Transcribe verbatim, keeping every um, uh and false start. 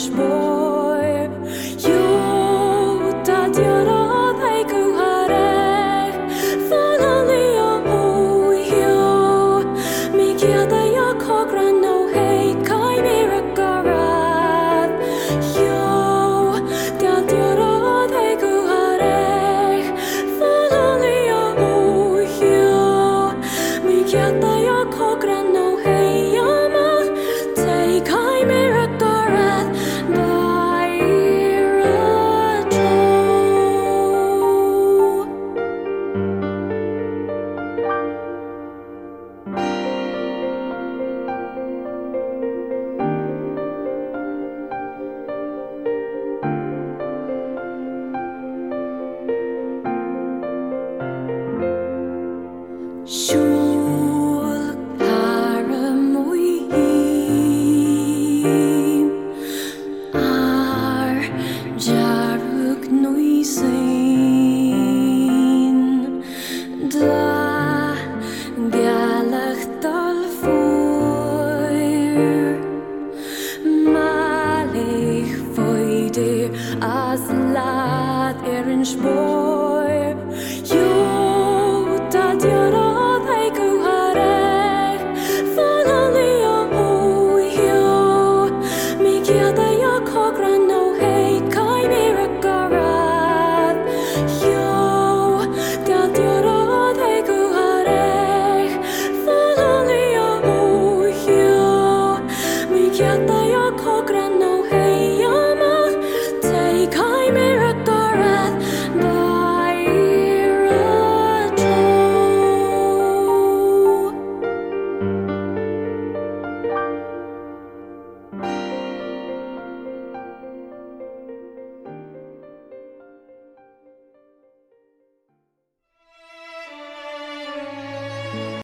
much more. You ta diora thai ku hare, finally oh you. Mi kia ta ya kokra no hey kai mi rakarat. You ta diora thai ku hare, finally oh you. Mi kia ta